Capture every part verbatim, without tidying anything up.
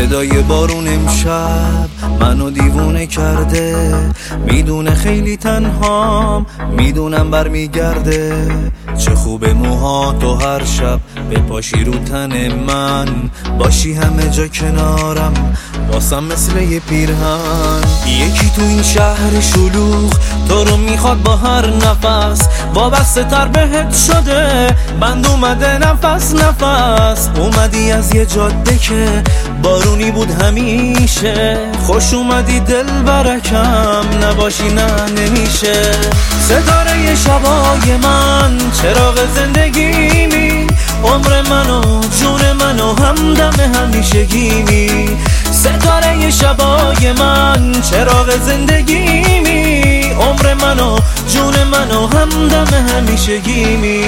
صدای بارون امشب منو دیوونه کرده، میدونه خیلی تنهام، میدونم برمیگرده. چه خوبه موها تو هر شب بپاشی رو تن من، باشی همه جا کنارم، واسم مثل یه پیرهن. یکی تو این شهر شلوغ تو رو میخواد با هر نفس، وابسته تر بهت شده، بند اومده نفس نفس. اومدی از یه جاده که بارونی بود همیشه، خوش اومدی دل برکم، نباشی نه نمیشه. ستاره شبای من، چراغ زندگیمی، عمر منو جون منو همدم همیشگیمی. ستاره شبای من، چراغ زندگیمی، عمر منو جون منو همدم همیشگیمی.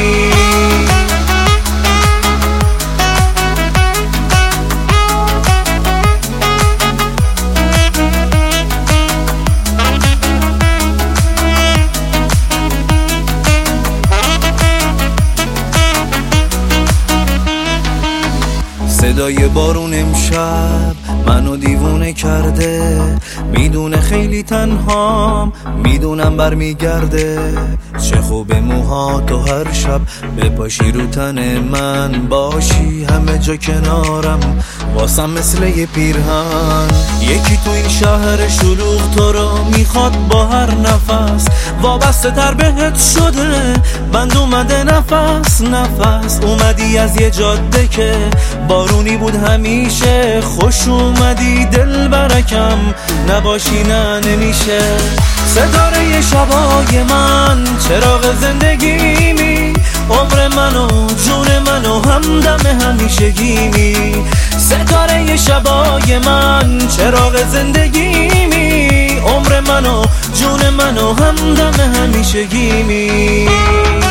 صدای بارون امشب منو دیوونه کرده، میدونه خیلی تنهام، میدونم برمیگرده. چه خوبه موها تو هر شب بپاشی رو تن من، باشی همه جا کنارم، واسم مثل یه پیرهن. یکی تو این شهر شلوغ تو رو میخواد با هر نفس، وابسته تر بهت شده، بند اومده نفس نفس. اومدی از یه جاده که بارونی بود همیشه، خوش اومدی دل برکم، نباشی نه نمیشه. ستاره شبای من، چراغ زندگیمی، عمر منو جون منو همدم همیشگیمی. ستاره شبای من، چراغ زندگیمی، عمر منو جون منو همدم همیشگیمی.